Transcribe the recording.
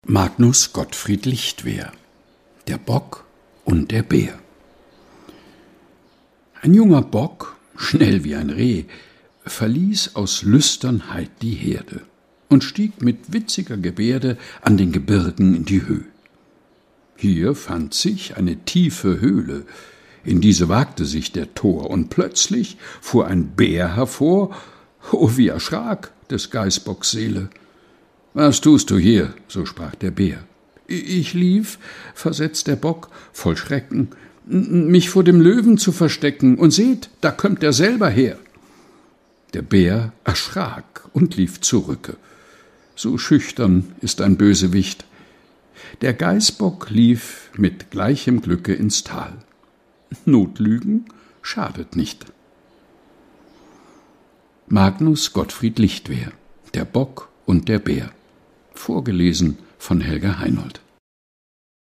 Magnus Gottfried Lichtwer: Der Bock und der Bär. Ein junger Bock, schnell wie ein Reh, verließ aus Lüsternheit die Herde und stieg mit witziger Gebärde an den Gebirgen in die Höh. Hier fand sich eine tiefe Höhle, in diese wagte sich der Tor, und plötzlich fuhr ein Bär hervor. Oh, wie erschrak des Geißbocks Seele! »Was tust du hier?« so sprach der Bär. »Ich lief«, versetzt der Bock voll Schrecken, »mich vor dem Löwen zu verstecken, und seht, da kömmt er selber her.« Der Bär erschrak und lief zurücke. So schüchtern ist ein Bösewicht. Der Geißbock lief mit gleichem Glücke ins Tal. Notlügen schadet nicht. Magnus Gottfried Lichtwer: Der Bock und der Bär. Vorgelesen von Helga Heinold.